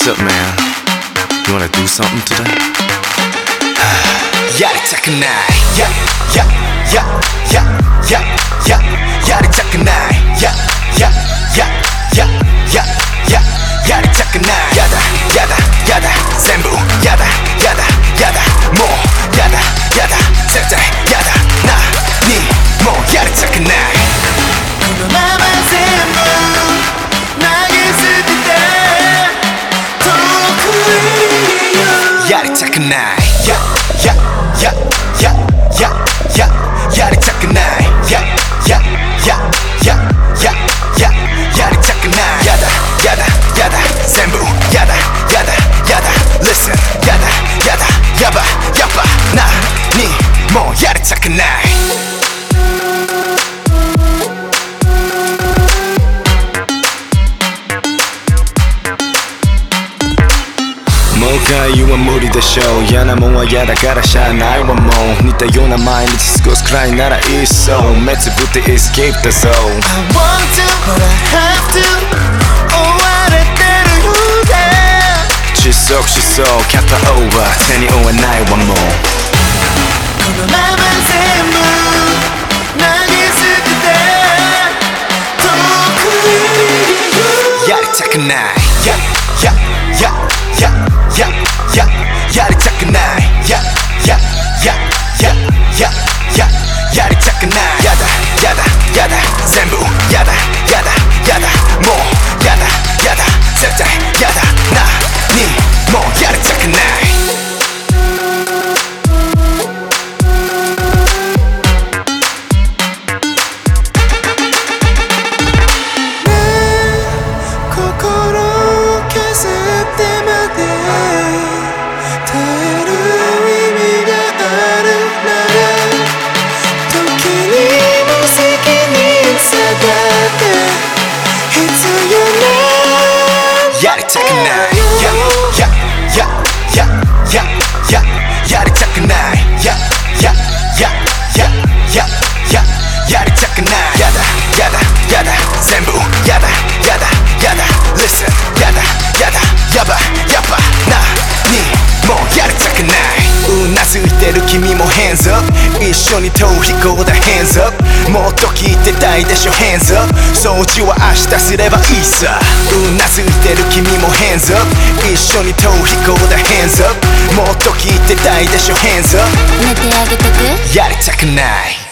What's up, man? You wanna do something today? 야리차근나이 야리차근나이 야리차근나이 야다 전부 야다 뭐 야다 절대 야다 나니 뭐 야리차근나이 너만 전부 나게 쓸 때 야리차근나이 야리차근나이 야리차근나이 야다 전부 야다 listen 야바 나니 뭐 야리차근나이 뭐가 유한물이でしょう嫌なもんは嫌だからしゃあないわもう似たような毎日過ごすくらいならいっそ目つぶって escape だぞ I want to but I have to 追われてるようだ窒息キャットオーバー手に負えないわもうこのまま全部投げ捨てて遠くへやりたくないやりたくないやりたくないやだ全部やだもうやだ絶対やだなにもうやりたくないやりたくないやりたくないやりたくないやだ全部やだ listen やばなにもうやりたくないうなずいてる君も hands up 一緒に逃避行だ hands up もっと聞いてたいでしょ hands up 掃除は明日すればいいさうなずいてる君も hands up 一緒に逃避行だ hands up もっと聞いてたいでしょ hands up 寝てあげてくやりたくない